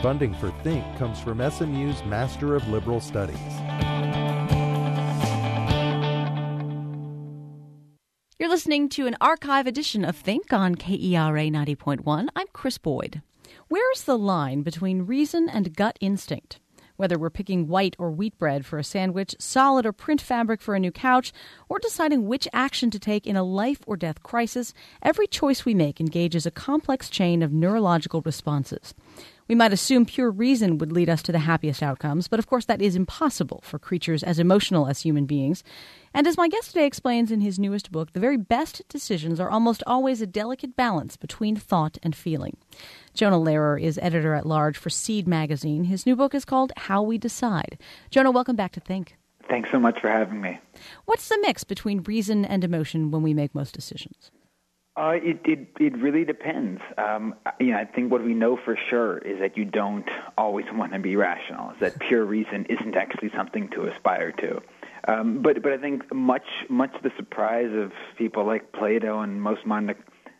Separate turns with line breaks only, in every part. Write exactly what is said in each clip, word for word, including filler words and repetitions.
Funding for Think comes from S M U's Master of Liberal Studies.
You're listening to an archive edition of Think on K E R A ninety point one. I'm Chris Boyd. Where is the line between reason and gut instinct? Whether we're picking white or wheat bread for a sandwich, solid or print fabric for a new couch, or deciding which action to take in a life or death crisis, every choice we make engages a complex chain of neurological responses. We might assume pure reason would lead us to the happiest outcomes, but of course that is impossible for creatures as emotional as human beings. And as my guest today explains in his newest book, the very best decisions are almost always a delicate balance between thought and feeling. Jonah Lehrer is editor-at-large for Seed magazine. His new book is called How We Decide. Jonah, welcome back to Think.
Thanks so much for having me.
What's the mix between reason and emotion when we make most decisions?
Uh, it, it it really depends. Um, you know, I think what we know for sure is that you don't always want to be rational. Is that pure reason isn't actually something to aspire to. Um, but but I think much much to the surprise of people like Plato and most modern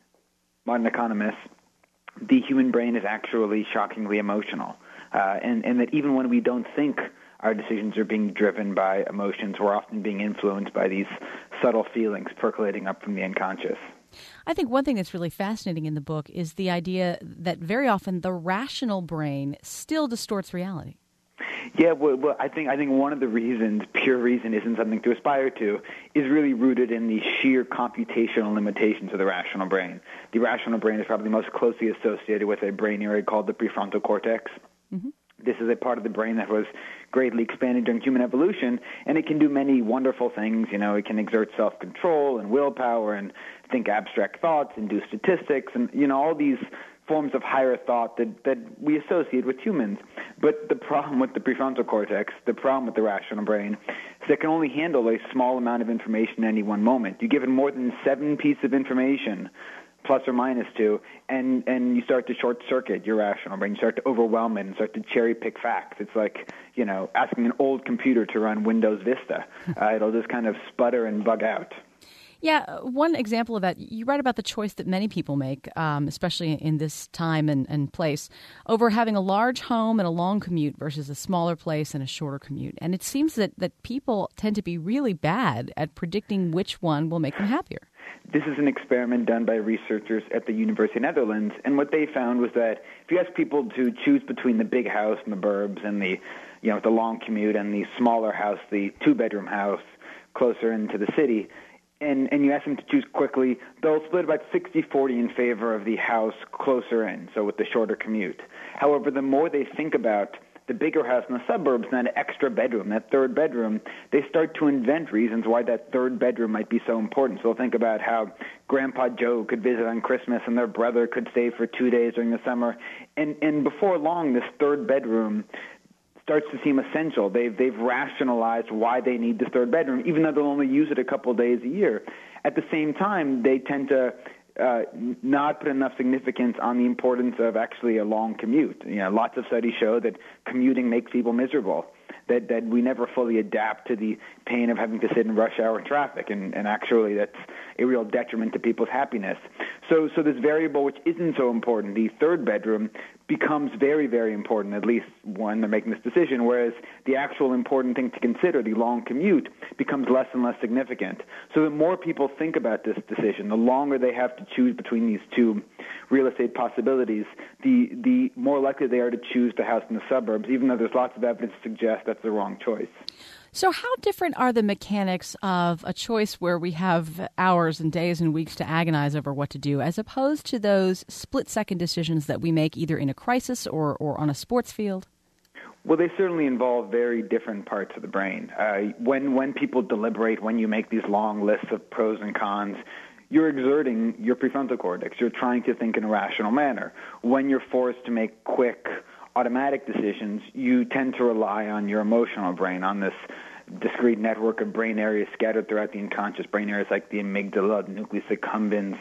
modern economists, the human brain is actually shockingly emotional, uh, and and that even when we don't think our decisions are being driven by emotions, we're often being influenced by these subtle feelings percolating up from the unconscious.
I think one thing that's really fascinating in the book is the idea that very often the rational brain still distorts reality.
Yeah, well, well, I think I think one of the reasons pure reason isn't something to aspire to is really rooted in the sheer computational limitations of the rational brain. The rational brain is probably most closely associated with a brain area called the prefrontal cortex. Mm-hmm. This is a part of the brain that was greatly expanded during human evolution, and it can do many wonderful things. You know, it can exert self-control and willpower and think abstract thoughts and do statistics and, you know, all these forms of higher thought that, that we associate with humans. But the problem with the prefrontal cortex, the problem with the rational brain, is it can only handle a small amount of information at any one moment. You give it more than seven pieces of information, plus or minus two, and, and you start to short-circuit your rational brain. You start to overwhelm it and start to cherry-pick facts. It's like, you know, asking an old computer to run Windows Vista. Uh, it'll just kind of sputter and bug out.
Yeah, one example of that, you write about the choice that many people make, um, especially in this time and, and place, over having a large home and a long commute versus a smaller place and a shorter commute. And it seems that, that people tend to be really bad at predicting which one will make them happier.
This is an experiment done by researchers at the University of Netherlands, and what they found was that if you ask people to choose between the big house in the burbs and the, you know, the long commute and the smaller house, the two-bedroom house closer into the city, and, and you ask them to choose quickly, they'll split about sixty forty in favor of the house closer in, so with the shorter commute. However, the more they think about the bigger house in the suburbs and that extra bedroom, that third bedroom, they start to invent reasons why that third bedroom might be so important. So they'll think about how Grandpa Joe could visit on Christmas and their brother could stay for two days during the summer. And, and before long, this third bedroom starts to seem essential. They've, they've rationalized why they need this third bedroom, even though they'll only use it a couple of days a year. At the same time, they tend to Uh, not put enough significance on the importance of actually a long commute. You know, lots of studies show that commuting makes people miserable, that that we never fully adapt to the pain of having to sit in rush hour traffic, and, and actually that's a real detriment to people's happiness. So, so this variable, which isn't so important, the third bedroom, becomes very, very important, at least when they're making this decision, whereas the actual important thing to consider, the long commute, becomes less and less significant. So the more people think about this decision, the longer they have to choose between these two real estate possibilities, the the more likely they are to choose the house in the suburbs, even though there's lots of evidence to suggest that's the wrong choice.
So how different are the mechanics of a choice where we have hours and days and weeks to agonize over what to do, as opposed to those split-second decisions that we make either in a crisis or, or on a sports field?
Well, they certainly involve very different parts of the brain. Uh, when when people deliberate, when you make these long lists of pros and cons, you're exerting your prefrontal cortex. You're trying to think in a rational manner. When you're forced to make quick, automatic decisions, you tend to rely on your emotional brain, on this discrete network of brain areas scattered throughout the unconscious brain areas like the amygdala, the nucleus accumbens,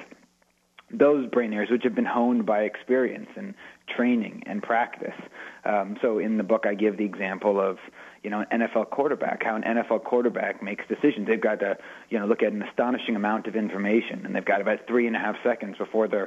those brain areas which have been honed by experience and training and practice. Um, so in the book I give the example of, you know, an N F L quarterback, how an N F L quarterback makes decisions. They've got to, you know, look at an astonishing amount of information, and they've got about three and a half seconds before their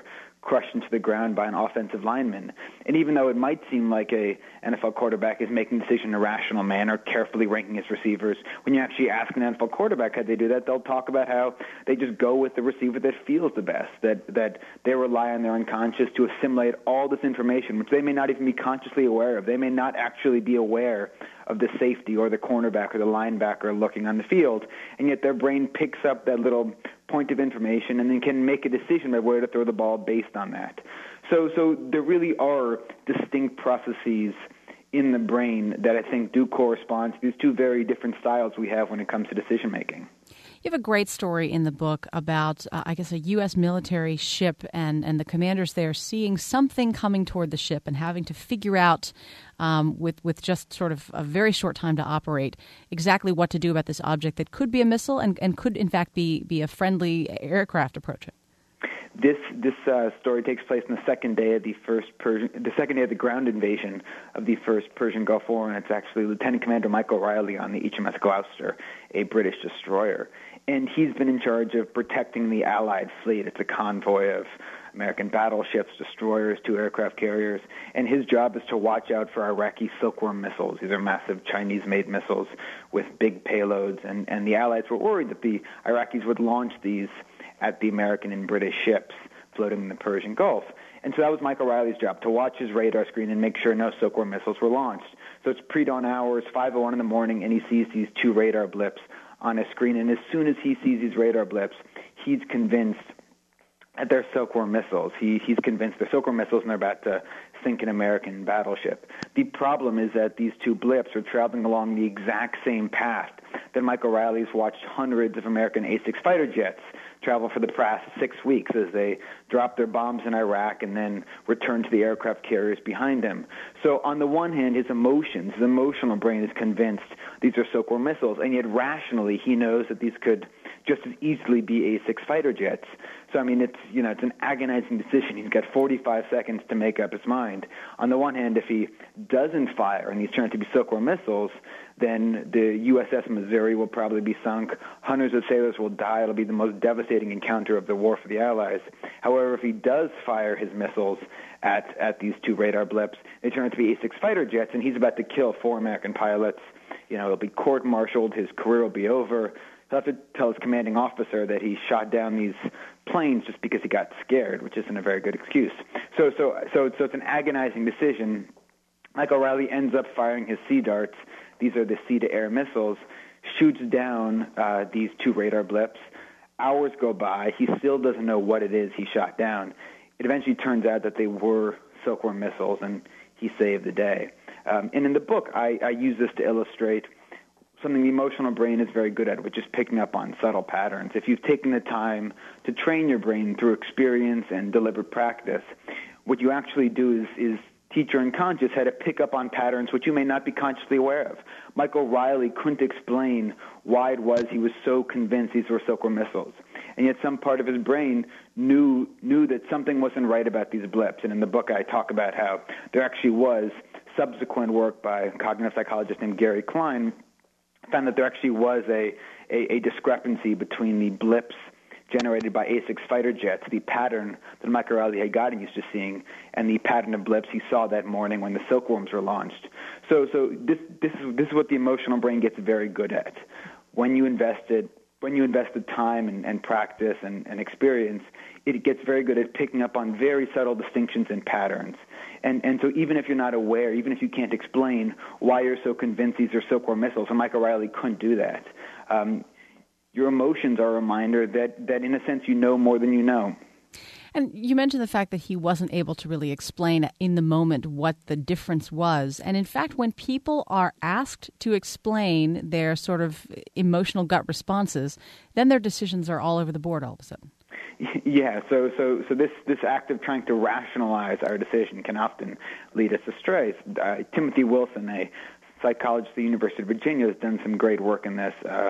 crushed into the ground by an offensive lineman. And even though it might seem like a N F L quarterback is making a decision in a rational manner, carefully ranking his receivers, when you actually ask an N F L quarterback how they do that, they'll talk about how they just go with the receiver that feels the best, that that they rely on their unconscious to assimilate all this information, which they may not even be consciously aware of. They may not actually be aware of the safety or the cornerback or the linebacker looking on the field, and yet their brain picks up that little point of information and then can make a decision about where to throw the ball based on that. So, so there really are distinct processes in the brain that I think do correspond to these two very different styles we have when it comes to decision making.
You have a great story in the book about, uh, I guess, a U S military ship and, and the commanders there seeing something coming toward the ship and having to figure out, um, with, with just sort of a very short time to operate, exactly what to do about this object that could be a missile and, and could, in fact, be, be a friendly aircraft approaching.
This this uh, story takes place on the second day of the first Persian, the second day of the ground invasion of the first Persian Gulf War, and it's actually Lieutenant Commander Michael Riley on the H M S Gloucester, a British destroyer, and he's been in charge of protecting the Allied fleet. It's a convoy of American battleships, destroyers, two aircraft carriers, and his job is to watch out for Iraqi Silkworm missiles. These are massive Chinese-made missiles with big payloads, and, and the Allies were worried that the Iraqis would launch these at the American and British ships floating in the Persian Gulf. And so that was Michael Riley's job, to watch his radar screen and make sure no Silkworm missiles were launched. So it's pre-dawn hours, five oh one in the morning, and he sees these two radar blips on his screen. And as soon as he sees these radar blips, he's convinced that they're Silkworm missiles. He, he's convinced they're Silkworm missiles and they're about to sink an American battleship. The problem is that these two blips are traveling along the exact same path that Michael Riley's watched hundreds of American A six fighter jets travel for the past six weeks as they drop their bombs in Iraq and then return to the aircraft carriers behind them. So on the one hand, his emotions, his emotional brain is convinced these are Silkworm missiles, and yet rationally he knows that these could just as easily be A six fighter jets. So, I mean, it's, you know, it's an agonizing decision. He's got forty-five seconds to make up his mind. On the one hand, if he doesn't fire and these turn out to be Silkworm missiles, then the U S S Missouri will probably be sunk. Hundreds of sailors will die. It'll be the most devastating encounter of the war for the Allies. However, if he does fire his missiles at, at these two radar blips, they turn out to be A six fighter jets, and he's about to kill four American pilots. You know, he'll be court-martialed. His career will be over. He'll have to tell his commanding officer that he shot down these planes just because he got scared, which isn't a very good excuse. So, so, so, so it's an agonizing decision. Michael Riley ends up firing his Sea Darts. These are the sea-to-air missiles. Shoots down uh, these two radar blips. Hours go by. He still doesn't know what it is he shot down. It eventually turns out that they were Silkworm missiles, and he saved the day. Um, and in the book, I, I use this to illustrate something the emotional brain is very good at, which is picking up on subtle patterns. If you've taken the time to train your brain through experience and deliberate practice, what you actually do is, is teach your unconscious how to pick up on patterns which you may not be consciously aware of. Michael Riley couldn't explain why it was he was so convinced these were Silkworm missiles. And yet some part of his brain knew knew that something wasn't right about these blips. And in the book I talk about how there actually was subsequent work by a cognitive psychologist named Gary Klein found that there actually was a, a, a discrepancy between the blips generated by A six fighter jets, the pattern that Michael Riley had gotten used to seeing, and the pattern of blips he saw that morning when the Silkworms were launched. So, so this this is this is what the emotional brain gets very good at. When you invested when you invest the time and, and practice and, and experience, it gets very good at picking up on very subtle distinctions and patterns. And and so even if you're not aware, even if you can't explain why you're so convinced these are Silkworm missiles, and Michael Riley couldn't do that, um, your emotions are a reminder that, that in a sense you know more than you know.
And you mentioned the fact that he wasn't able to really explain in the moment what the difference was. And in fact, when people are asked to explain their sort of emotional gut responses, then their decisions are all over the board all of a sudden.
Yeah, so so so this, this act of trying to rationalize our decision can often lead us astray. Uh, Timothy Wilson, a psychologist at the University of Virginia, has done some great work in this. Uh,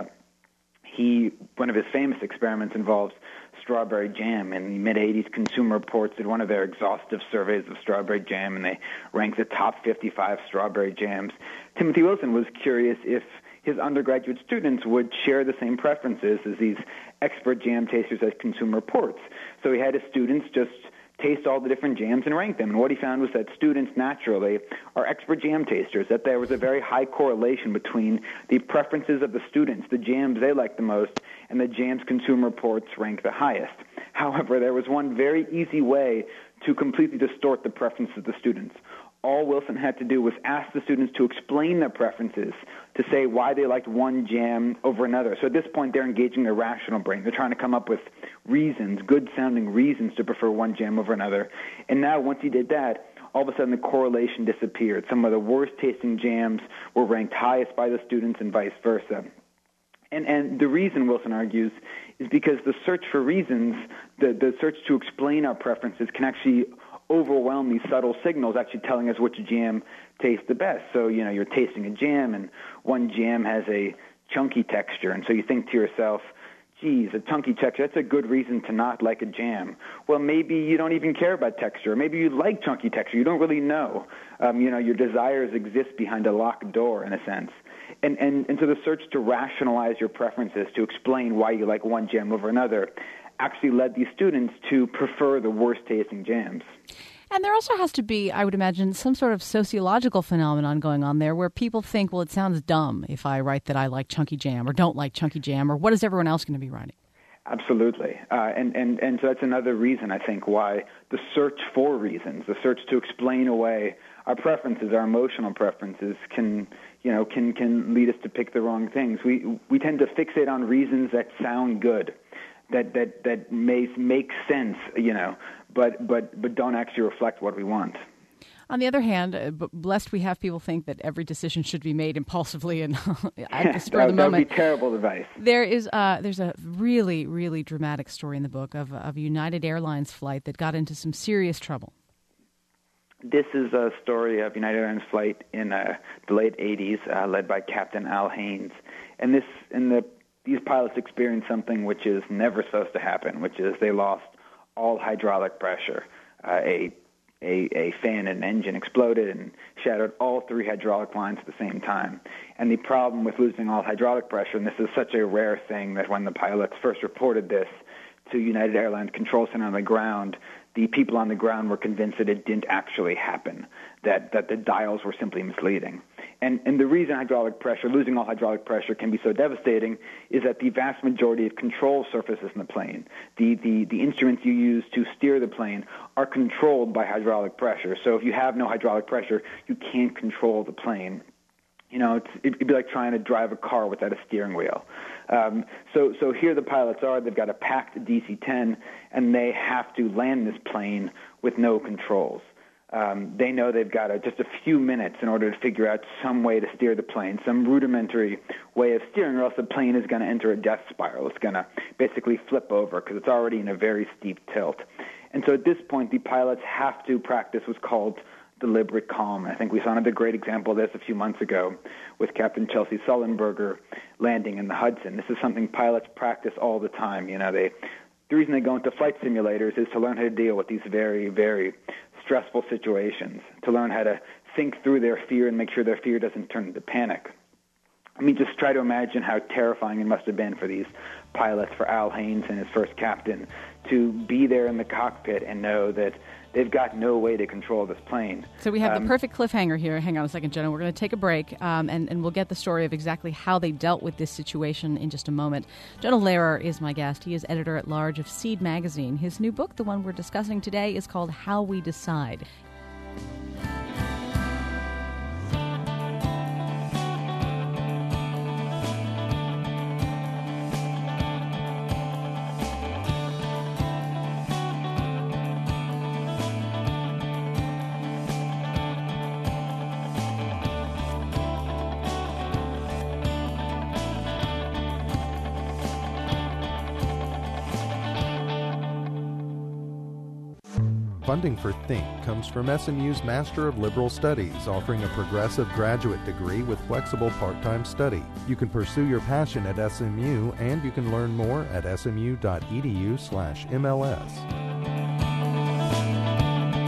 he one of his famous experiments involves strawberry jam. In the mid-eighties, Consumer Reports did one of their exhaustive surveys of strawberry jam, and they ranked the top fifty-five strawberry jams. Timothy Wilson was curious if his undergraduate students would share the same preferences as these expert jam tasters at Consumer Reports. So he had his students just taste all the different jams and rank them. And what he found was that students naturally are expert jam tasters, that there was a very high correlation between the preferences of the students, the jams they liked the most, and the jams Consumer Reports ranked the highest. However, there was one very easy way to completely distort the preferences of the students. All Wilson had to do was ask the students to explain their preferences, to say why they liked one jam over another. So at this point, they're engaging their rational brain. They're trying to come up with reasons, good-sounding reasons to prefer one jam over another. And now once he did that, all of a sudden the correlation disappeared. Some of the worst-tasting jams were ranked highest by the students and vice versa. And, and the reason, Wilson argues, is because the search for reasons, the, the search to explain our preferences can actually overwhelm these subtle signals, actually telling us which jam tastes the best. So, you know, you're tasting a jam, and one jam has a chunky texture, and so you think to yourself, geez, a chunky texture, that's a good reason to not like a jam. Well, maybe you don't even care about texture. Maybe you like chunky texture. You don't really know. Um, you know, your desires exist behind a locked door, in a sense. And, and, and so the search to rationalize your preferences, to explain why you like one jam over another, actually led these students to prefer the worst-tasting jams.
And there also has to be, I would imagine, some sort of sociological phenomenon going on there where people think, well, it sounds dumb if I write that I like chunky jam or don't like chunky jam, or what is everyone else going to be writing?
Absolutely. Uh, and, and, and so that's another reason, I think, why the search for reasons, the search to explain away our preferences, our emotional preferences, can, you know, can, can lead us to pick the wrong things. We, we tend to fixate on reasons that sound good, that, that, that may make sense, you know, but, but, but don't actually reflect what we want.
On the other hand, uh, lest we have people think that every decision should be made impulsively and at the spur
that,
of the moment.
That would be terrible advice.
There is uh, there's a really, really dramatic story in the book of, of a United Airlines flight that got into some serious trouble.
This is a story of United Airlines flight in uh, the late eighties, uh, led by Captain Al Haynes. And this, in the these pilots experienced something which is never supposed to happen, which is they lost all hydraulic pressure. Uh, a A, a fan and an engine exploded and shattered all three hydraulic lines at the same time. And the problem with losing all hydraulic pressure, and this is such a rare thing that when the pilots first reported this to United Airlines Control Center on the ground, the people on the ground were convinced that it didn't actually happen, that, that the dials were simply misleading. And, and the reason hydraulic pressure, losing all hydraulic pressure can be so devastating is that the vast majority of control surfaces in the plane, the, the, the instruments you use to steer the plane, are controlled by hydraulic pressure. So if you have no hydraulic pressure, you can't control the plane. You know, it's, it'd be like trying to drive a car without a steering wheel. Um, so, so here the pilots are. They've got a packed D C ten, and they have to land this plane with no controls. Um, they know they've got a, just a few minutes in order to figure out some way to steer the plane, some rudimentary way of steering, or else the plane is going to enter a death spiral. It's going to basically flip over because it's already in a very steep tilt. And so at this point, the pilots have to practice what's called deliberate calm. I think we saw another great example of this a few months ago with Captain Chelsea Sullenberger landing in the Hudson. This is something pilots practice all the time. You know, they the reason they go into flight simulators is to learn how to deal with these very, very stressful situations, to learn how to think through their fear and make sure their fear doesn't turn into panic. I mean, just try to imagine how terrifying it must have been for these pilots, for Al Haynes and his first captain, to be there in the cockpit and know that they've got no way to control this plane.
So we have
um,
the perfect cliffhanger here. Hang on a second, Jenna. We're going to take a break, um, and, and we'll get the story of exactly how they dealt with this situation in just a moment. Jonah Lehrer is my guest. He is editor-at-large of Seed Magazine. His new book, the one we're discussing today, is called How We Decide.
Funding for Think comes from S M U's Master of Liberal Studies, offering a progressive graduate degree with flexible part-time study. You can pursue your passion at S M U, and you can learn more at smu.edu slash MLS.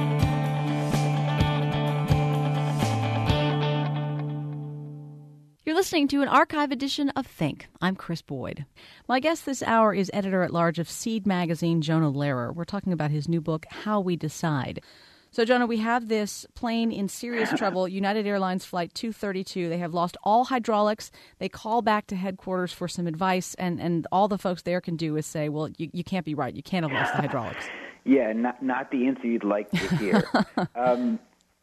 You're listening to an archive edition of Think. I'm Chris Boyd. My guest this hour is editor-at-large of Seed magazine, Jonah Lehrer. We're talking about his new book, How We Decide. So, Jonah, we have this plane in serious trouble, United Airlines Flight two thirty-two. They have lost all hydraulics. They call back to headquarters for some advice, and, and all the folks there can do is say, well, you, you can't be right. You can't have lost the hydraulics.
Yeah, not not the answer you'd like to hear. um,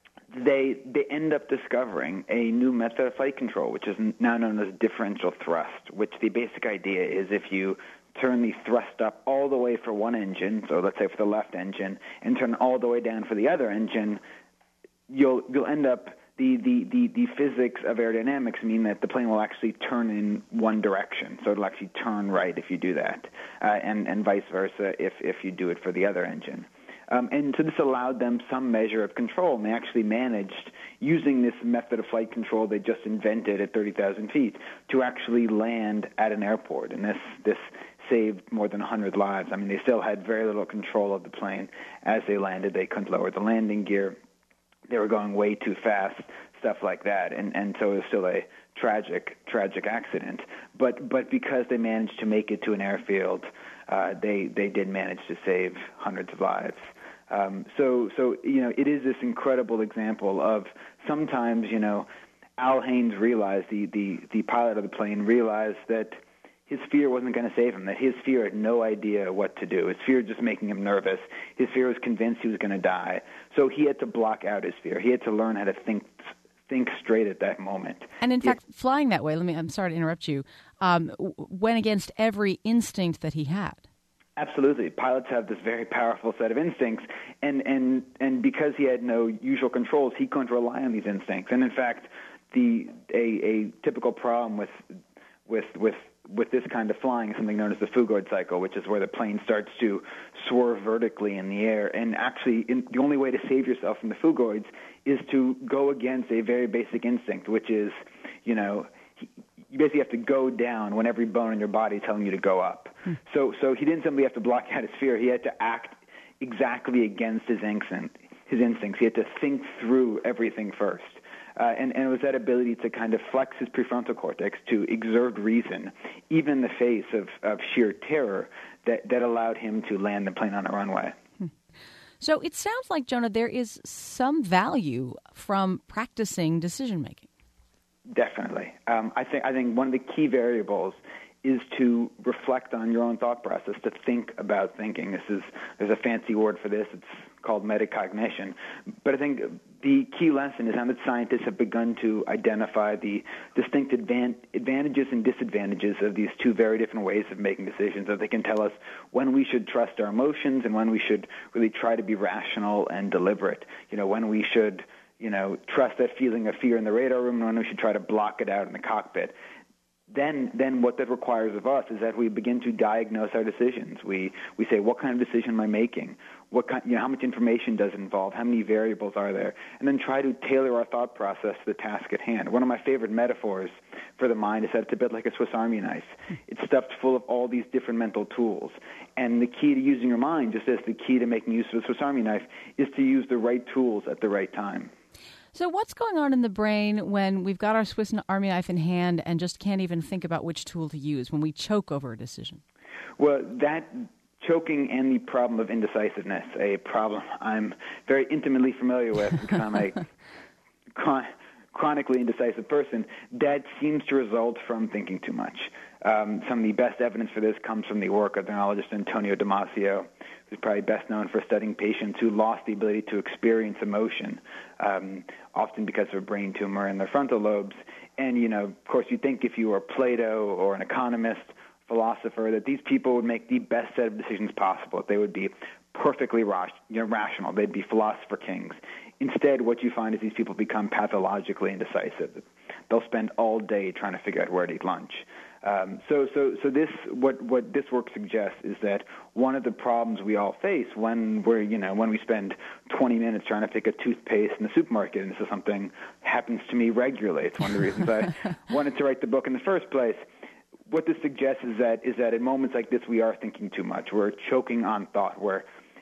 they they end up discovering a new method of flight control, which is now known as differential thrust, which the basic idea is if you turn the thrust up all the way for one engine, so let's say for the left engine, and turn all the way down for the other engine, you'll you'll end up, the, the, the, the physics of aerodynamics mean that the plane will actually turn in one direction, so it'll actually turn right if you do that, uh, and, and vice versa if, if you do it for the other engine. Um, and so this allowed them some measure of control, and they actually managed, using this method of flight control they just invented at thirty thousand feet, to actually land at an airport. And this this saved more than one hundred lives. I mean, they still had very little control of the plane as they landed. They couldn't lower the landing gear. They were going way too fast, stuff like that. And, and so it was still a tragic, tragic accident. But but because they managed to make it to an airfield, uh, they, they did manage to save hundreds of lives. Um, so, so, you know, it is this incredible example of sometimes, you know, Al Haynes realized, the, the, the pilot of the plane realized that his fear wasn't going to save him, that his fear had no idea what to do. His fear was just making him nervous. His fear was convinced he was going to die. So he had to block out his fear. He had to learn how to think think straight at that moment.
And in
yeah.
fact, flying that way, let me, I'm sorry to interrupt you, um, went against every instinct that he had.
Absolutely. Pilots have this very powerful set of instincts, and, and, and because he had no usual controls, he couldn't rely on these instincts. And in fact, the a, a typical problem with with with with this kind of flying is something known as the Fugard cycle, which is where the plane starts to swerve vertically in the air. And actually, in, the only way to save yourself from the Fugards is to go against a very basic instinct, which is, you know, he, you basically have to go down when every bone in your body is telling you to go up. Hmm. So, so he didn't simply have to block out his fear. He had to act exactly against his instinct, his instincts. He had to think through everything first. Uh, and, and it was that ability to kind of flex his prefrontal cortex, to exert reason, even in the face of, of sheer terror, that, that allowed him to land the plane on a runway.
Hmm. So it sounds like, Jonah, there is some value from practicing decision-making.
Definitely. Um, I think I think one of the key variables is to reflect on your own thought process, to think about thinking. This is there's a fancy word for this. It's called metacognition. But I think the key lesson is how that scientists have begun to identify the distinct advan- advantages and disadvantages of these two very different ways of making decisions. That they can tell us when we should trust our emotions and when we should really try to be rational and deliberate. You know, when we should, you know, trust that feeling of fear in the radar room and when we should try to block it out in the cockpit. Then, then what that requires of us is that we begin to diagnose our decisions. We we say, what kind of decision am I making? What kind, you know, how much information does it involve? How many variables are there? And then try to tailor our thought process to the task at hand. One of my favorite metaphors for the mind is that it's a bit like a Swiss Army knife. It's stuffed full of all these different mental tools. And the key to using your mind, just as the key to making use of a Swiss Army knife, is to use the right tools at the right time.
So what's going on in the brain when we've got our Swiss Army knife in hand and just can't even think about which tool to use, when we choke over a decision?
Well, that choking and the problem of indecisiveness, a problem I'm very intimately familiar with because I'm a chron- chronically indecisive person, that seems to result from thinking too much. Um, some of the best evidence for this comes from the work of the neurologist Antonio Damasio, who's probably best known for studying patients who lost the ability to experience emotion, um, often because of a brain tumor in their frontal lobes. And, you know, of course, you'd think if you were Plato or an economist, philosopher, that these people would make the best set of decisions possible. They would be perfectly ra- you know, rational. They'd be philosopher kings. Instead, what you find is these people become pathologically indecisive. They'll spend all day trying to figure out where to eat lunch. Um, so, so, so this what what this work suggests is that one of the problems we all face when we're you know when we spend twenty minutes trying to pick a toothpaste in the supermarket, and this is something that happens to me regularly. It's one of the reasons I wanted to write the book in the first place. What this suggests is that is that at moments like this we are thinking too much. We're choking on thought. We're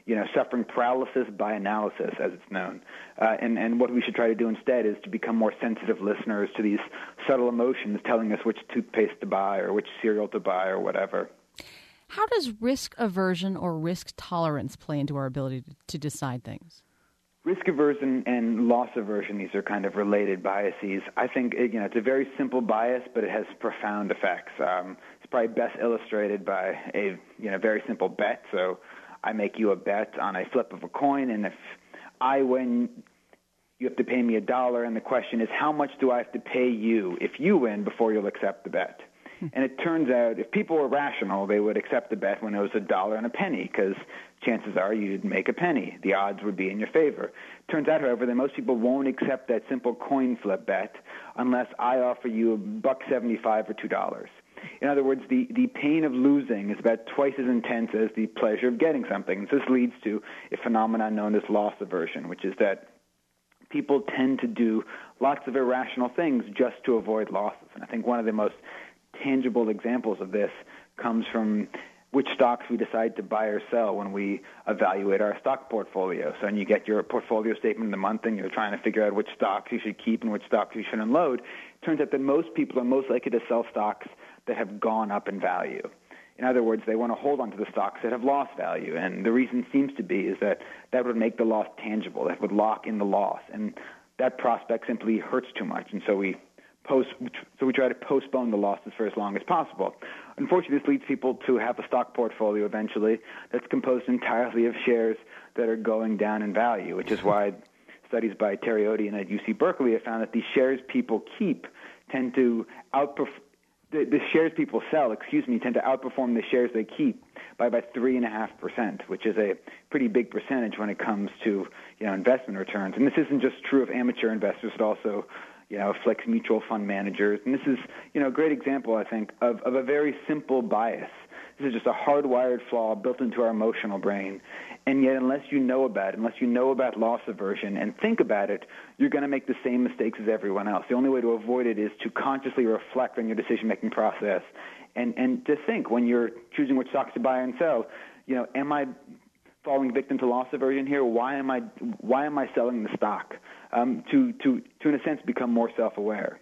you know, suffering paralysis by analysis, as it's known. Uh, and, and what we should try to do instead is to become more sensitive listeners to these subtle emotions telling us which toothpaste to buy or which cereal to buy or whatever.
How does risk aversion or risk tolerance play into our ability to, to decide things?
Risk aversion and loss aversion, these are kind of related biases. I think, you know, it's a very simple bias, but it has profound effects. Um, it's probably best illustrated by a, you know, very simple bet. So I make you a bet on a flip of a coin, and if I win, you have to pay me a dollar, and the question is, how much do I have to pay you if you win before you'll accept the bet? And it turns out if people were rational, they would accept the bet when it was a dollar and a penny, because chances are you'd make a penny. The odds would be in your favor. Turns out, however, that most people won't accept that simple coin flip bet unless I offer you a buck seventy-five or two dollars. In other words, the, the pain of losing is about twice as intense as the pleasure of getting something. And so this leads to a phenomenon known as loss aversion, which is that people tend to do lots of irrational things just to avoid losses. And I think one of the most tangible examples of this comes from which stocks we decide to buy or sell when we evaluate our stock portfolio. So when you get your portfolio statement of the month and you're trying to figure out which stocks you should keep and which stocks you should unload, it turns out that most people are most likely to sell stocks that have gone up in value. In other words, they want to hold on to the stocks that have lost value. And the reason seems to be is that that would make the loss tangible. That would lock in the loss. And that prospect simply hurts too much. And so we Post, so we try to postpone the losses for as long as possible. Unfortunately, this leads people to have a stock portfolio eventually that's composed entirely of shares that are going down in value, which is why studies by Terry Odian at U C Berkeley have found that the shares people keep tend to outperform, the, the shares people sell, excuse me, tend to outperform the shares they keep by about three and a half percent, which is a pretty big percentage when it comes to, you know, investment returns. And this isn't just true of amateur investors, but also, you know, afflicts mutual fund managers. And this is, you know, a great example, I think, of, of a very simple bias. This is just a hardwired flaw built into our emotional brain. And yet, unless you know about it, unless you know about loss aversion and think about it, you're going to make the same mistakes as everyone else. The only way to avoid it is to consciously reflect on your decision-making process and, and to think when you're choosing which stocks to buy and sell, you know, am I falling victim to loss aversion here? Why am I why am I selling the stock? Um, to, to, to, in a sense, become more self-aware.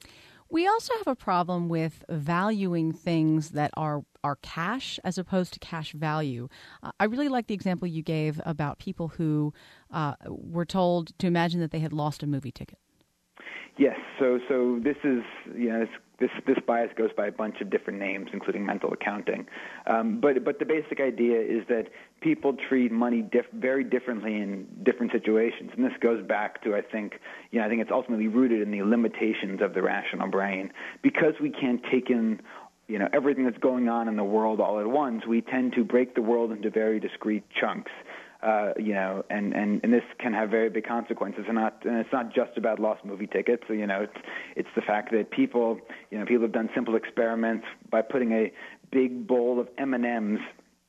We also have a problem with valuing things that are, are cash as opposed to cash value. Uh, I really like the example you gave about people who uh, were told to imagine that they had lost a movie ticket.
Yes, so so this is, you know, this this bias goes by a bunch of different names, including mental accounting. Um, but but the basic idea is that people treat money diff- very differently in different situations, and this goes back to, I think, you know, I think it's ultimately rooted in the limitations of the rational brain. Because we can't take in, you know, everything that's going on in the world all at once, we tend to break the world into very discrete chunks. Uh, you know, and, and, and this can have very big consequences. And not, and it's not just about lost movie tickets. So, you know, it's it's the fact that people, you know, people have done simple experiments by putting a big bowl of M and M's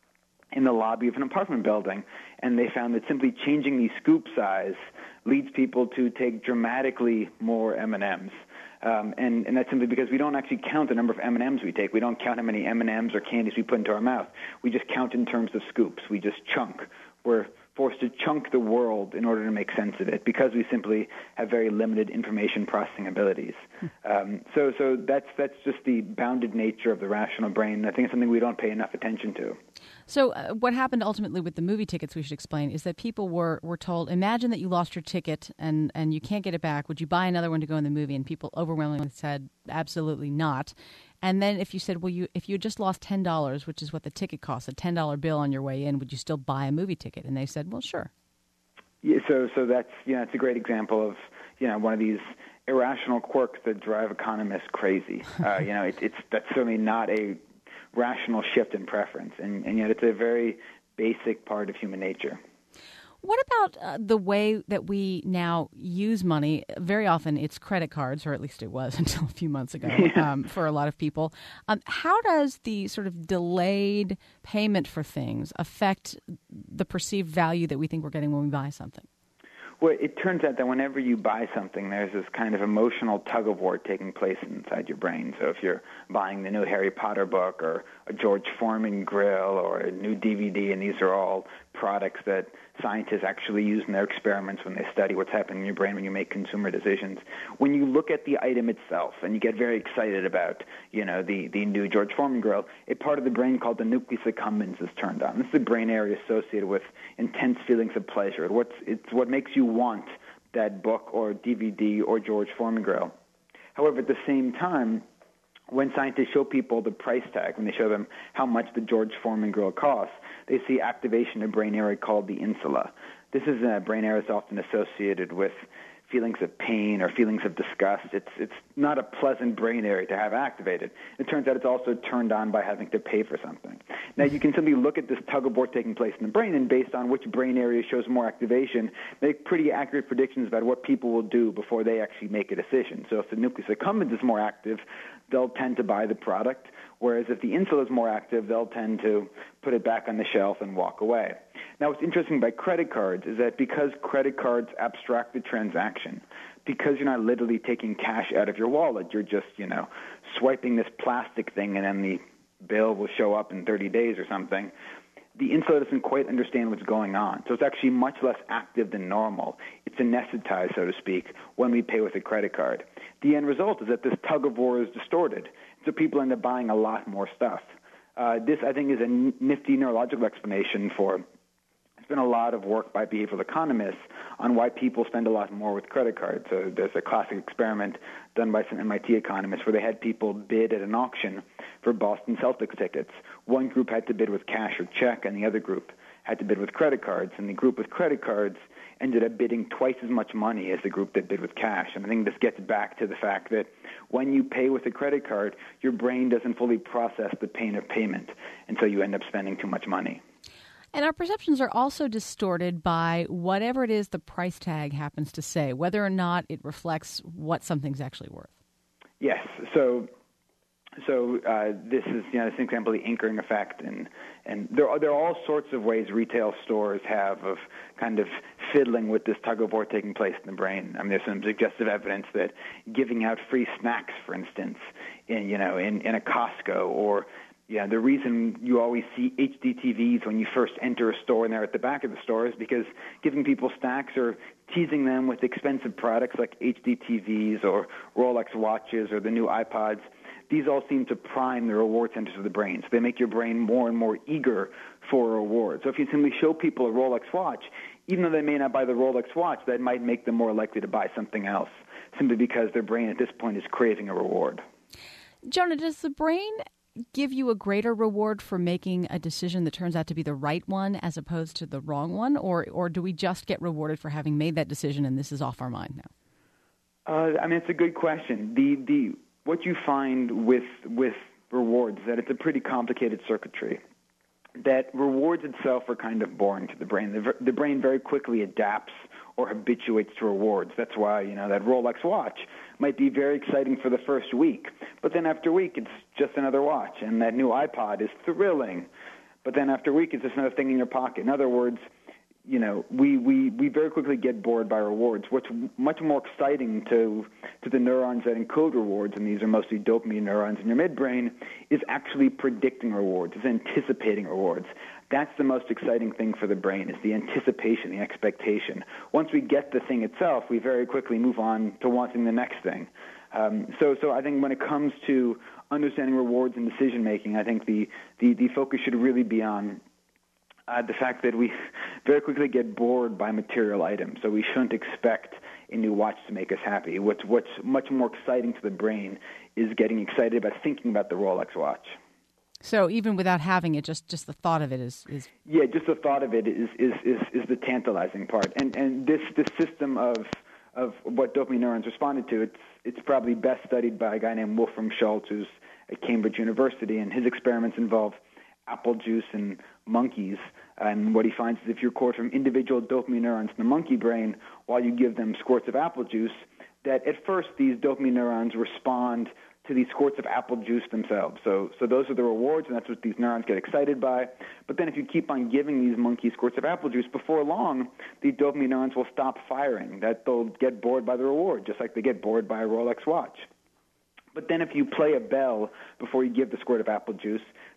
in the lobby of an apartment building, and they found that simply changing the scoop size leads people to take dramatically more M and M's. Um, and, and that's simply because we don't actually count the number of M and M's we take. We don't count how many M and M's or candies we put into our mouth. We just count in terms of scoops. We just chunk. We're forced to chunk the world in order to make sense of it because we simply have very limited information processing abilities. Um, so, so that's that's just the bounded nature of the rational brain. I think it's something we don't pay enough attention to.
So uh, what happened ultimately with the movie tickets, we should explain, is that people were, were told, imagine that you lost your ticket and, and you can't get it back. Would you buy another one to go in the movie? And people overwhelmingly said, absolutely not. And then if you said, well, you if you just lost ten dollars, which is what the ticket costs, a ten dollar bill on your way in, would you still buy a movie ticket? And they said, well, sure.
Yeah, so so that's, you know, it's a great example of, you know, one of these irrational quirks that drive economists crazy. Uh, you know, it, it's that's certainly not a rational shift in preference, and, and yet it's a very basic part of human nature.
What about uh, the way that we now use money? Very often it's credit cards, or at least it was until a few months ago
yeah.
um, for a lot of people. Um, how does the sort of delayed payment for things affect the perceived value that we think we're getting when we buy something?
Well, it turns out that whenever you buy something, there's this kind of emotional tug-of-war taking place inside your brain. So if you're buying the new Harry Potter book or a George Foreman grill or a new D V D, and these are all products that scientists actually use in their experiments when they study what's happening in your brain when you make consumer decisions. When you look at the item itself and you get very excited about, you know, the, the new George Foreman grill, a part of the brain called the nucleus accumbens is turned on. This is the brain area associated with intense feelings of pleasure. What's, it's what makes you want that book or D V D or George Foreman grill. However, at the same time, when scientists show people the price tag, when they show them how much the George Foreman grill costs, they see activation of a brain area called the insula. This is a brain area that's often associated with feelings of pain or feelings of disgust. It's it's not a pleasant brain area to have activated. It turns out it's also turned on by having to pay for something. Now, you can simply look at this tug-of-war taking place in the brain, and based on which brain area shows more activation, make pretty accurate predictions about what people will do before they actually make a decision. So if the nucleus accumbens is more active, they'll tend to buy the product, whereas if the insula is more active, they'll tend to put it back on the shelf and walk away. Now, what's interesting about credit cards is that because credit cards abstract the transaction, because you're not literally taking cash out of your wallet, you're just, you know, swiping this plastic thing and then the bill will show up in thirty days or something, the insula doesn't quite understand what's going on. So it's actually much less active than normal. It's anesthetized, so to speak, when we pay with a credit card. The end result is that this tug-of-war is distorted, so people end up buying a lot more stuff. Uh, this, I think, is a nifty neurological explanation for there's been a lot of work by behavioral economists on why people spend a lot more with credit cards. So there's a classic experiment done by some M I T economists where they had people bid at an auction for Boston Celtics tickets. One group had to bid with cash or check, and the other group had to bid with credit cards. And the group with credit cards ended up bidding twice as much money as the group that bid with cash. And I think this gets back to the fact that when you pay with a credit card, your brain doesn't fully process the pain of payment, and so you end up spending too much money.
And our perceptions are also distorted by whatever it is the price tag happens to say, whether or not it reflects what something's actually worth.
Yes. So so uh, this is, you know, this example of the anchoring effect. And, and there, are, there are all sorts of ways retail stores have of kind of fiddling with this tug-of-war taking place in the brain. I mean, there's some suggestive evidence that giving out free snacks, for instance, in, you know, in, in a Costco or Yeah, the reason you always see H D T Vs when you first enter a store and they're at the back of the store is because giving people snacks or teasing them with expensive products like H D T Vs or Rolex watches or the new iPods, these all seem to prime the reward centers of the brain. So they make your brain more and more eager for a reward. So if you simply show people a Rolex watch, even though they may not buy the Rolex watch, that might make them more likely to buy something else, simply because their brain at this point is craving a reward.
Jonah, does the brain give you a greater reward for making a decision that turns out to be the right one as opposed to the wrong one, or or do we just get rewarded for having made that decision and this is off our mind now?
Uh, I mean, it's a good question. The the what you find with with rewards is that it's a pretty complicated circuitry. That rewards itself are kind of boring to the brain. The, the brain very quickly adapts or habituates to rewards. That's why, you know, that Rolex watch might be very exciting for the first week, but then after a week, it's just another watch. And that new iPod is thrilling, but then after a week, it's just another thing in your pocket. In other words, you know, we, we, we very quickly get bored by rewards. What's much more exciting to to the neurons that encode rewards, and these are mostly dopamine neurons in your midbrain, is actually predicting rewards, is anticipating rewards. That's the most exciting thing for the brain, is the anticipation, the expectation. Once we get the thing itself, we very quickly move on to wanting the next thing. Um, so, so I think when it comes to understanding rewards and decision-making, I think the, the, the focus should really be on Uh, the fact that we very quickly get bored by material items, so we shouldn't expect a new watch to make us happy. What's, what's much more exciting to the brain is getting excited about thinking about the Rolex watch.
So even without having it, just, just the thought of it is, is...
Yeah, just the thought of it is is, is, is the tantalizing part. And and this, this system of of what dopamine neurons responded to, it's it's probably best studied by a guy named Wolfram Schultz, who's at Cambridge University, and his experiments involve apple juice and monkeys. And what he finds is if you record from individual dopamine neurons in the monkey brain while you give them squirts of apple juice, that at first these dopamine neurons respond to these squirts of apple juice themselves. So so those are the rewards, and that's what these neurons get excited by. But then if you keep on giving these monkeys squirts of apple juice, before long, the dopamine neurons will stop firing. That they'll get bored by the reward, just like they get bored by a Rolex watch. But then if you play a bell before you give the squirt of apple juice,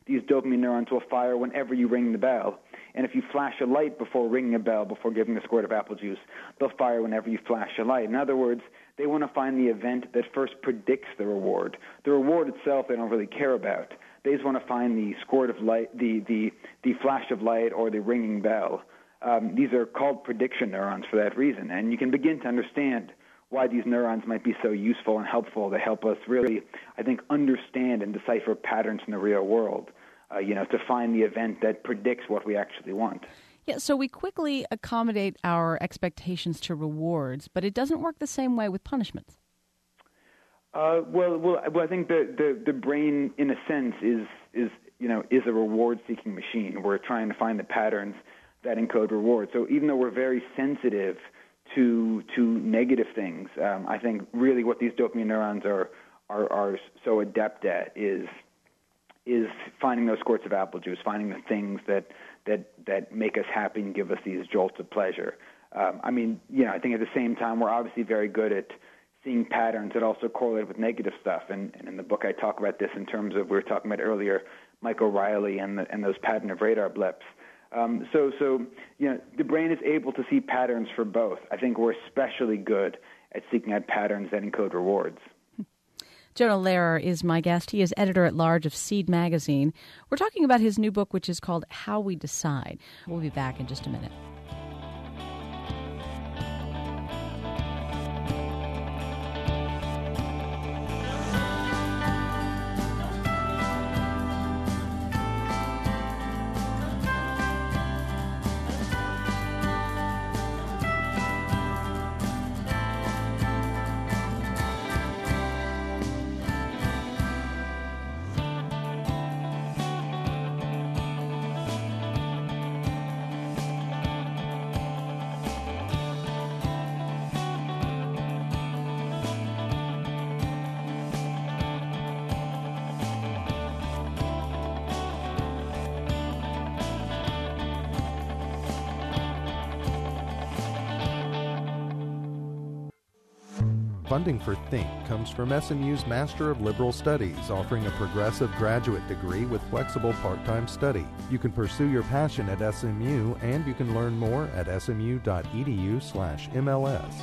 these dopamine neurons will fire whenever you ring the bell. And if you flash a light before ringing a bell, before giving a squirt of apple juice, they'll fire whenever you flash a light. In other words, they want to find the event that first predicts the reward. The reward itself they don't really care about. They just want to find the squirt of light, the the, the flash of light, or the ringing bell. Um, these are called prediction neurons for that reason. And you can begin to understand why these neurons might be so useful and helpful to help us really, I think, understand and decipher patterns in the real world. Uh, you know, to find the event that predicts what we actually want.
Yeah, so we quickly accommodate our expectations to rewards, but it doesn't work the same way with punishments.
Uh, well, well, well, I think the, the, the brain, in a sense, is is you know is a reward-seeking machine. We're trying to find the patterns that encode reward. So even though we're very sensitive to to negative things, um, I think really what these dopamine neurons are are, are so adept at is. is finding those squirts of apple juice, finding the things that, that, that make us happy and give us these jolts of pleasure. Um, I mean, you know, I think at the same time we're obviously very good at seeing patterns that also correlate with negative stuff. And, and in the book I talk about this in terms of, we were talking about earlier, Mike O'Reilly and, the, and those pattern of radar blips. Um, so, so, you know, the brain is able to see patterns for both. I think we're especially good at seeking out patterns that encode rewards.
Jonah Lehrer is my guest. He is editor-at-large of Seed Magazine. We're talking about his new book, which is called How We Decide. We'll be back in just a minute.
Funding for Think comes from S M U's Master of Liberal Studies, offering a progressive graduate degree with flexible part-time study. You can pursue your passion at S M U, and you can learn more at smu.edu slash MLS.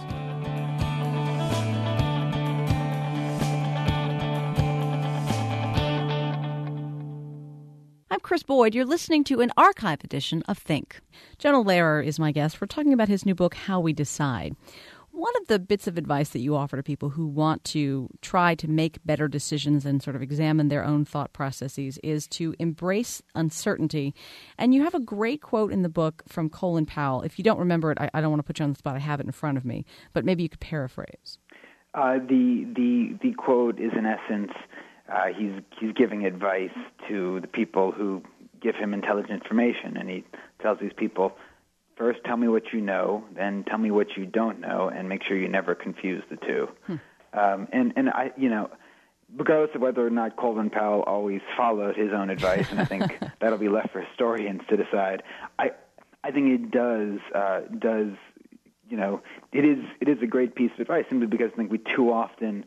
I'm Chris Boyd. You're listening to an archive edition of Think. Jonah Lehrer is my guest. We're talking about his new book, How We Decide. One of the bits of advice that you offer to people who want to try to make better decisions and sort of examine their own thought processes is to embrace uncertainty. And you have a great quote in the book from Colin Powell. If you don't remember it, I, I don't want to put you on the spot. I have it in front of me. But maybe you could paraphrase.
Uh, the, the, the quote is, in essence, uh, he's, he's giving advice to the people who give him intelligent information. And he tells these people, first, tell me what you know, then tell me what you don't know, and make sure you never confuse the two. Hmm. Um, and, and I, you know, regardless of whether or not Colin Powell always followed his own advice, and I think that'll be left for historians to decide, I, I think it does, uh, does, you know, it is, it is a great piece of advice, simply because I think we too often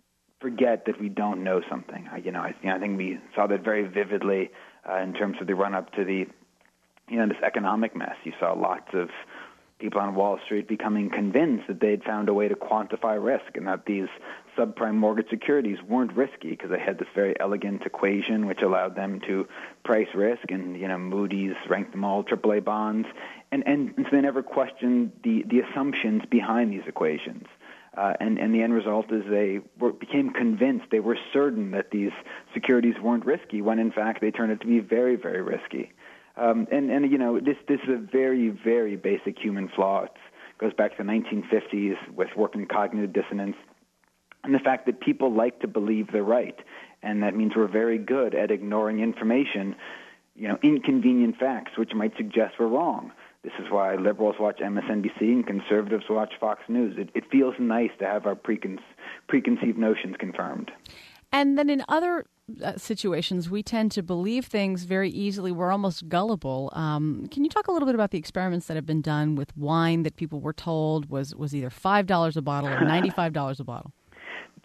forget that we don't know something. I, you know, I, you know, I think we saw that very vividly uh, in terms of the run-up to the You know, this economic mess. You saw lots of people on Wall Street becoming convinced that they'd found a way to quantify risk and that these subprime mortgage securities weren't risky because they had this very elegant equation which allowed them to price risk, and, you know, Moody's ranked them all triple A bonds. And, and, and so they never questioned the, the assumptions behind these equations. Uh, and, and the end result is they were, became convinced, they were certain that these securities weren't risky, when in fact they turned out to be very, very risky. Um, and, and, you know, this this is a very, very basic human flaw. It goes back to the nineteen fifties with work in cognitive dissonance, and the fact that people like to believe they're right. And that means we're very good at ignoring information, you know, inconvenient facts, which might suggest we're wrong. This is why liberals watch M S N B C and conservatives watch Fox News. It, it feels nice to have our precon- preconceived notions confirmed.
And then in other uh, situations, we tend to believe things very easily. We're almost gullible. Um, can you talk a little bit about the experiments that have been done with wine that people were told was, was either five dollars a bottle or ninety-five dollars a bottle?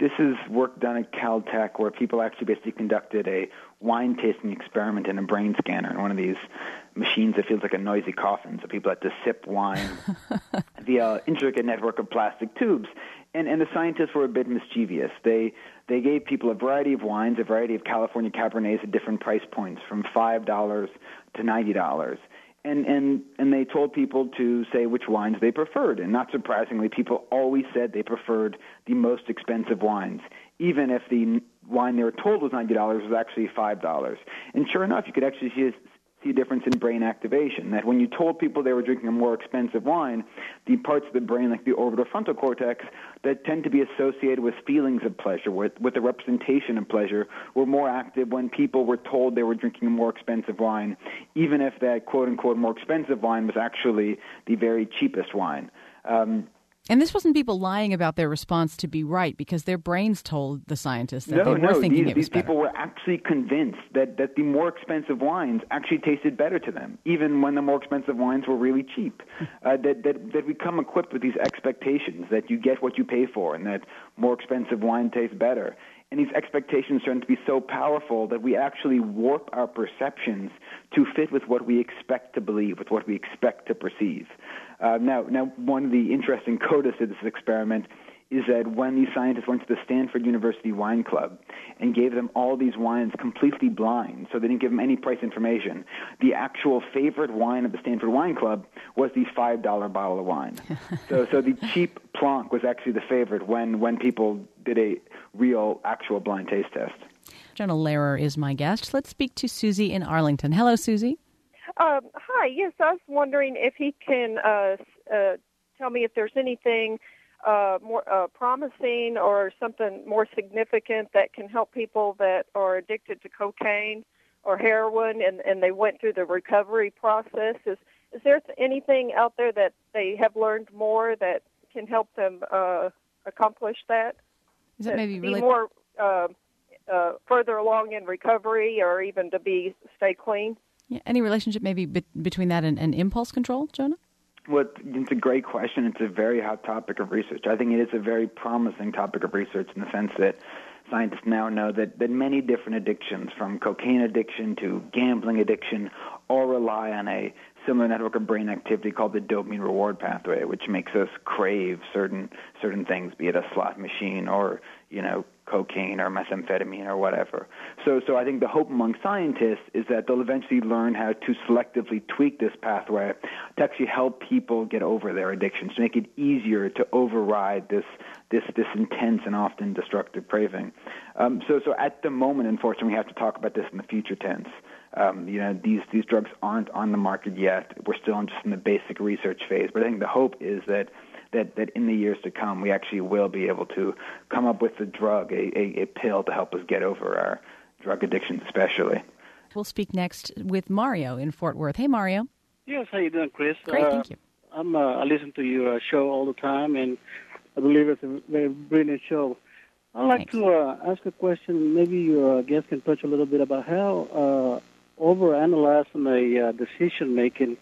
This is work done at Caltech where people actually basically conducted a wine tasting experiment in a brain scanner in one of these machines that feels like a noisy coffin. So people had to sip wine via an intricate network of plastic tubes. And, and the scientists were a bit mischievous. They they gave people a variety of wines, a variety of California Cabernets at different price points, from five dollars to ninety dollars. And, and and they told people to say which wines they preferred. And not surprisingly, people always said they preferred the most expensive wines, even if the wine they were told was ninety dollars was actually five dollars. And sure enough, you could actually see a, see a difference in brain activation, that when you told people they were drinking a more expensive wine, the parts of the brain, like the orbitofrontal cortex, that tend to be associated with feelings of pleasure, with, with the representation of pleasure, were more active when people were told they were drinking a more expensive wine, even if that quote-unquote more expensive wine was actually the very cheapest wine. Um,
And this wasn't people lying about their response to be right, because their brains told the scientists that
no,
they were
no,
thinking
these,
it was
these people
better.
were actually convinced that, that the more expensive wines actually tasted better to them, even when the more expensive wines were really cheap. uh, that, that, that we come equipped with these expectations that you get what you pay for and that more expensive wine tastes better. And these expectations tend to be so powerful that we actually warp our perceptions to fit with what we expect to believe, with what we expect to perceive. Uh, now, now, one of the interesting codas of this experiment is that when these scientists went to the Stanford University Wine Club and gave them all these wines completely blind, so they didn't give them any price information, the actual favorite wine of the Stanford Wine Club was the five dollar bottle of wine. so so the cheap Plonk was actually the favorite when, when people did a real, actual blind taste test.
Jonah Lehrer is my guest. Let's speak to Susie in Arlington. Hello, Susie.
Um, hi, yes, I was wondering if he can uh, uh, tell me if there's anything Uh, more uh, promising or something more significant that can help people that are addicted to cocaine or heroin and, and they went through the recovery process. Is is there anything out there that they have learned more that can help them uh, accomplish that?
Is that maybe
be
really
more uh, uh, further along in recovery or even to be stay clean?
yeah, any relationship maybe be- between that and, and impulse control, Jonah?
Well, it's a great question. It's a very hot topic of research. I think it is a very promising topic of research in the sense that scientists now know that, that many different addictions, from cocaine addiction to gambling addiction, all rely on a similar network of brain activity called the dopamine reward pathway, which makes us crave certain certain things, be it a slot machine or, you know, cocaine or methamphetamine or whatever. So so I think the hope among scientists is that they'll eventually learn how to selectively tweak this pathway to actually help people get over their addictions, to make it easier to override this this this intense and often destructive craving. Um, so so at the moment, unfortunately, we have to talk about this in the future tense. Um, you know, these these drugs aren't on the market yet. We're still in just in the basic research phase. But I think the hope is that that, that in the years to come, we actually will be able to come up with a drug, a, a, a pill to help us get over our drug addictions especially.
We'll speak next with Mario in Fort Worth. Hey, Mario.
Yes, how you doing, Chris?
Great,
uh,
thank you.
I'm, uh, I listen to your uh, show all the time, and I believe it's a very brilliant show. I'd like
Thanks.
to uh, ask a question. Maybe your uh, guest can touch a little bit about how uh, overanalyzing a uh, decision-making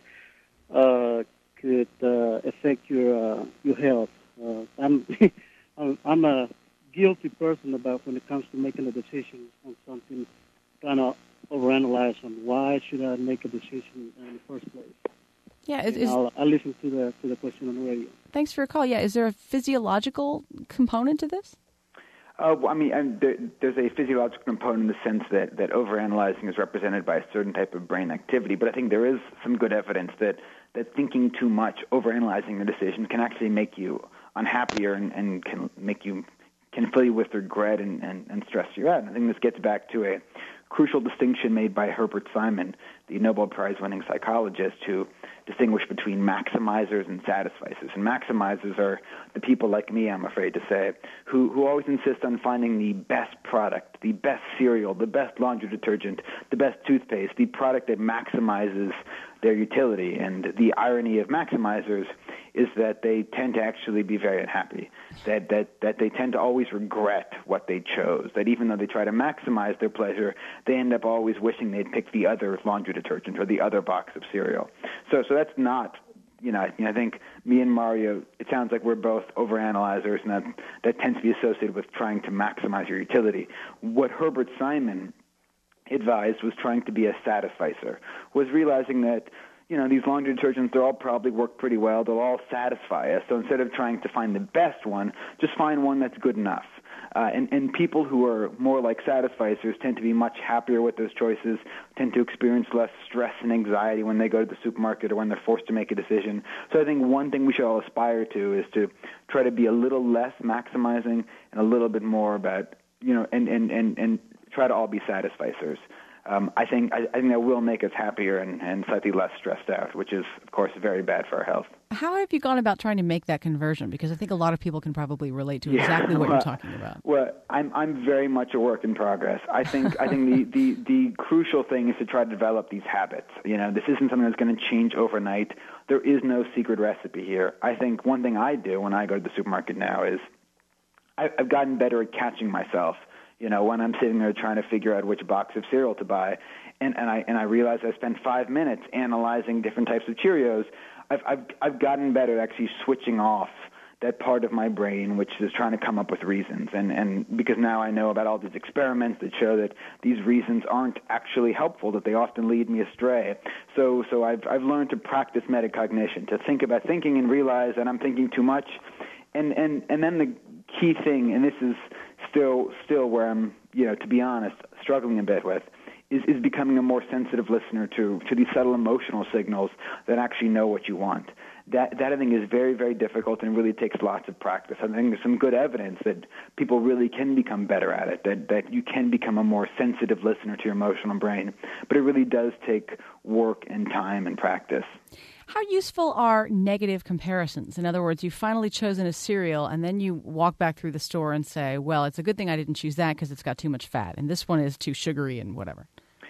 uh, could uh, affect your uh, your health. Uh, I'm I'm a guilty person about when it comes to making a decision on something, trying to overanalyze on why should I make a decision in the first place.
Yeah, is,
And
is,
I'll, I'll listen to the to the question on the radio.
thanks for your call. Yeah, is there a physiological component to this?
Uh, well, I mean, and there, there's a physiological component in the sense that, that overanalyzing is represented by a certain type of brain activity, but I think there is some good evidence that, that thinking too much, overanalyzing the decision, can actually make you unhappier and, and can make you can fill you with regret and, and, and stress you out. And I think this gets back to a crucial distinction made by Herbert Simon, the Nobel Prize-winning psychologist, who distinguished between maximizers and satisficers. And maximizers are the people like me, I'm afraid to say, who, who always insist on finding the best product, the best cereal, the best laundry detergent, the best toothpaste, the product that maximizes their utility. And the irony of maximizers is that they tend to actually be very unhappy, that, that, that they tend to always regret what they chose, that even though they try to maximize their pleasure, they end up always wishing they'd picked the other laundry detergent or the other box of cereal. So so that's not You know, I, you know, I think me and Mario, it sounds like we're both overanalyzers, and that, that tends to be associated with trying to maximize your utility. What Herbert Simon advised was trying to be a satisficer, was realizing that, you know, these laundry detergents, they'll all probably work pretty well. They'll all satisfy us. So instead of trying to find the best one, just find one that's good enough. Uh, and, and people who are more like satisficers tend to be much happier with those choices, tend to experience less stress and anxiety when they go to the supermarket or when they're forced to make a decision. So I think one thing we should all aspire to is to try to be a little less maximizing and a little bit more about, you know, and, and, and, and try to all be satisficers. Um, I think I, I think that will make us happier and, and slightly less stressed out, which is, of course, very bad for our health.
How have you gone about trying to make that conversion? Because I think a lot of people can probably relate to exactly yeah, what
well,
you're talking about.
Well, I'm I'm very much a work in progress. I think I think the, the, the crucial thing is to try to develop these habits. You know, this isn't something that's going to change overnight. There is no secret recipe here. I think one thing I do when I go to the supermarket now is I, I've gotten better at catching myself. You know, when I'm sitting there trying to figure out which box of cereal to buy, and, and I and I realize I spent five minutes analyzing different types of Cheerios, I've I've I've gotten better at actually switching off that part of my brain which is trying to come up with reasons, and and because now I know about all these experiments that show that these reasons aren't actually helpful, that they often lead me astray. So so I've I've learned to practice metacognition, to think about thinking and realize that I'm thinking too much, and and and then the key thing, and this is still still where I'm, you know, to be honest, struggling a bit with, is, is becoming a more sensitive listener to, to these subtle emotional signals that actually know what you want. That, that I think is very, very difficult and really takes lots of practice. I think there's some good evidence that people really can become better at it, that, that you can become a more sensitive listener to your emotional brain. But it really does take work and time and practice.
How useful are negative comparisons? In other words, you've finally chosen a cereal, and then you walk back through the store and say, well, it's a good thing I didn't choose that because it's got too much fat, and this one is too sugary and whatever.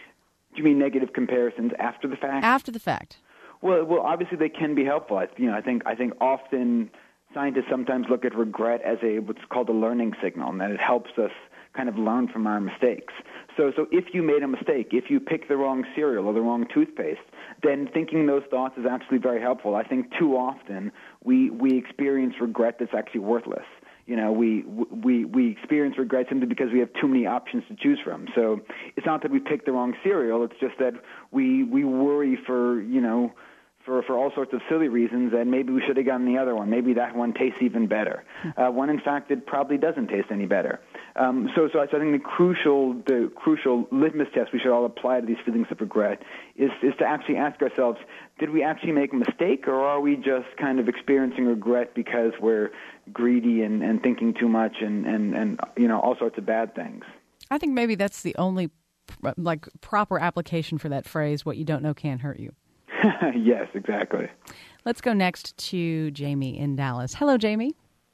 Do you mean negative comparisons after the fact?
After the fact.
Well, well, obviously they can be helpful. I, you know, I think I think often scientists sometimes look at regret as a what's called a learning signal, and that it helps us kind of learn from our mistakes. So, so if you made a mistake, if you picked the wrong cereal or the wrong toothpaste, then thinking those thoughts is actually very helpful. I think too often we we experience regret that's actually worthless. You know, we we we experience regret simply because we have too many options to choose from. So it's not that we picked the wrong cereal; it's just that we we worry for you know. For, for all sorts of silly reasons, and maybe we should have gotten the other one. Maybe that one tastes even better. Uh, when in fact it probably doesn't taste any better. Um, so, so, so I think the crucial, the crucial litmus test we should all apply to these feelings of regret is, is to actually ask ourselves: did we actually make a mistake, or are we just kind of experiencing regret because we're greedy and, and thinking too much, and, and, and you know all sorts of bad things?
I think maybe that's the only like proper application for that phrase: "What you don't know can't hurt you."
Yes, exactly.
Let's go next to Jamie in Dallas. Hello, Jamie.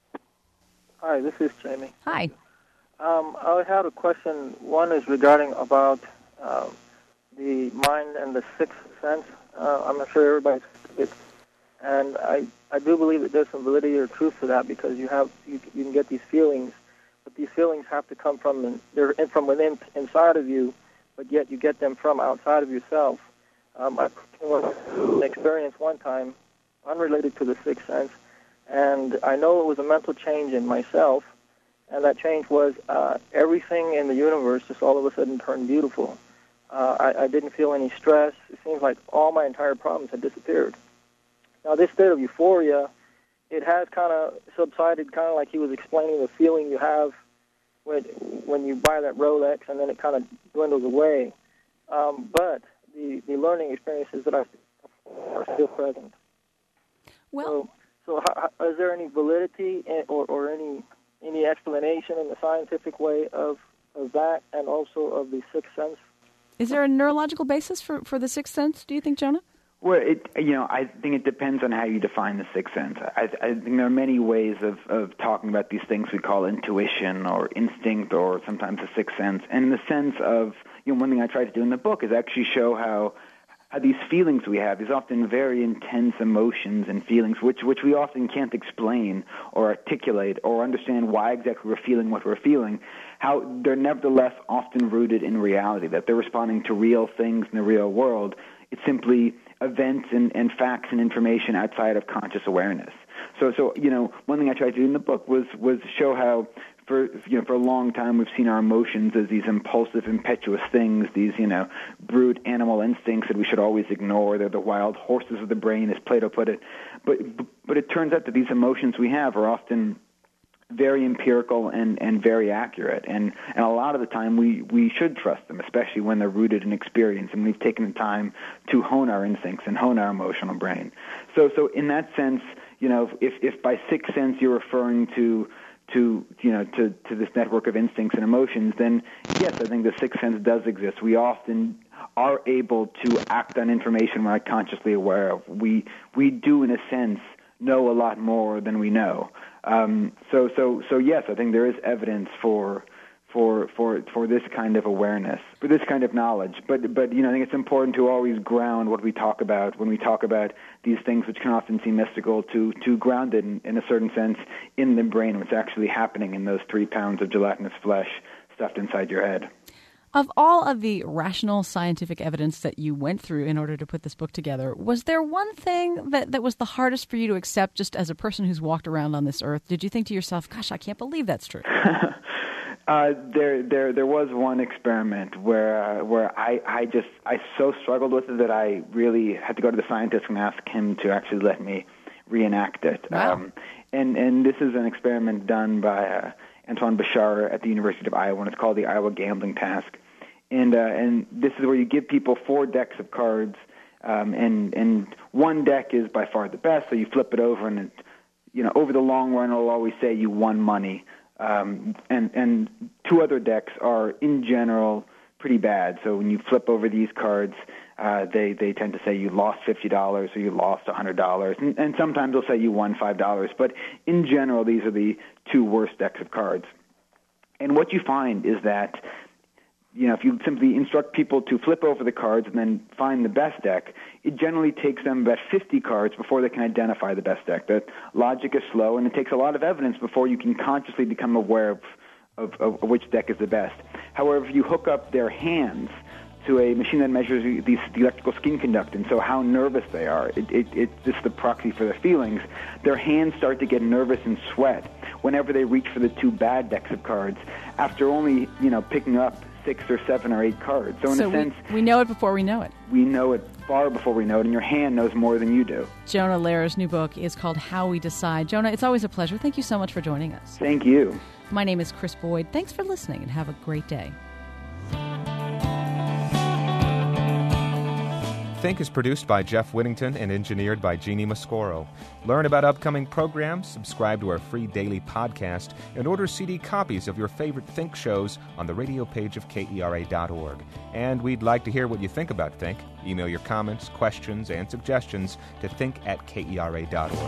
Hi, this is Jamie.
Hi.
Um, I had a question. One is regarding about uh, the mind and the sixth sense. Uh, I'm not sure everybody's it, and I I do believe that there's some validity or truth to that, because you have you, you can get these feelings, but these feelings have to come from they're in, from within inside of you, but yet you get them from outside of yourself. Um, I had an experience one time, unrelated to the sixth sense, and I know it was a mental change in myself, and that change was uh, everything in the universe just all of a sudden turned beautiful. Uh, I, I didn't feel any stress. It seems like all my entire problems had disappeared. Now, this state of euphoria, it has kind of subsided, kind of like he was explaining the feeling you have when, when you buy that Rolex, and then it kind of dwindles away. Um, but The, the learning experiences that I are still present.
Well,
so, so how, is there any validity in, or, or any any explanation in the scientific way of, of that, and also of the sixth sense?
Is there a neurological basis for, for the sixth sense, do you think, Jonah?
Well, it, you know, I think it depends on how you define the sixth sense. I, I think there are many ways of, of talking about these things we call intuition or instinct, or sometimes the sixth sense. And in the sense of, you know, one thing I try to do in the book is actually show how, how these feelings we have, these often very intense emotions and feelings, which, which we often can't explain or articulate or understand why exactly we're feeling what we're feeling, how they're nevertheless often rooted in reality, that they're responding to real things in the real world. It's simply events and, and facts and information outside of conscious awareness. So, so you know, one thing I tried to do in the book was was show how, for you know, for a long time we've seen our emotions as these impulsive, impetuous things, these you know, brute animal instincts that we should always ignore. They're the wild horses of the brain, as Plato put it. But but it turns out that these emotions we have are often very empirical and, and very accurate, and, and a lot of the time we, we should trust them, especially when they're rooted in experience and we've taken the time to hone our instincts and hone our emotional brain. So so in that sense, you know, if, if by sixth sense you're referring to to you know to, to this network of instincts and emotions, then yes, I think the sixth sense does exist. We often are able to act on information we're not consciously aware of. We we do, in a sense, know a lot more than we know. Um, so, so, so yes, I think there is evidence for, for, for, for this kind of awareness, for this kind of knowledge. But, but you know, I think it's important to always ground what we talk about when we talk about these things, which can often seem mystical, to to ground it in, in a certain sense in the brain, what's actually happening in those three pounds of gelatinous flesh stuffed inside your head.
Of all of the rational scientific evidence that you went through in order to put this book together, was there one thing that, that was the hardest for you to accept just as a person who's walked around on this earth? Did you think to yourself, gosh, I can't believe that's true?
uh, there there there was one experiment where uh, where I, I just I so struggled with it that I really had to go to the scientist and ask him to actually let me reenact it.
Wow.
Um, and, and this is an experiment done by uh, Antoine Bouchard at the University of Iowa, and it's called the Iowa Gambling Task. And uh, and this is where you give people four decks of cards, um, and and one deck is by far the best. So you flip it over, and it, you know, over the long run, it'll always say you won money. Um, and and two other decks are in general pretty bad. So when you flip over these cards, uh, they they tend to say you lost fifty dollars or you lost a hundred dollars, and, and sometimes they'll say you won five dollars. But in general, these are the two worst decks of cards. And what you find is that, you know, if you simply instruct people to flip over the cards and then find the best deck, it generally takes them about fifty cards before they can identify the best deck. The logic is slow, and it takes a lot of evidence before you can consciously become aware of, of, of which deck is the best. However, if you hook up their hands to a machine that measures the, the electrical skin conductance, so how nervous they are, it, it, it's just the proxy for their feelings, their hands start to get nervous and sweat whenever they reach for the two bad decks of cards after only, you know, picking up six or seven or eight cards. So in
so
a sense,
we, we know it before we know it.
We know it far before we know it, and your hand knows more than you do.
Jonah Lehrer's new book is called How We Decide. Jonah, it's always a pleasure. Thank you so much for joining us.
Thank you.
My name is Chris Boyd. Thanks for listening, and have a great day.
Think is produced by Jeff Whittington and engineered by Jeannie Mascoro. Learn about upcoming programs, subscribe to our free daily podcast, and order C D copies of your favorite Think shows on the radio page of K E R A dot org. And we'd like to hear what you think about Think. Email your comments, questions, and suggestions to think at K E R A dot org.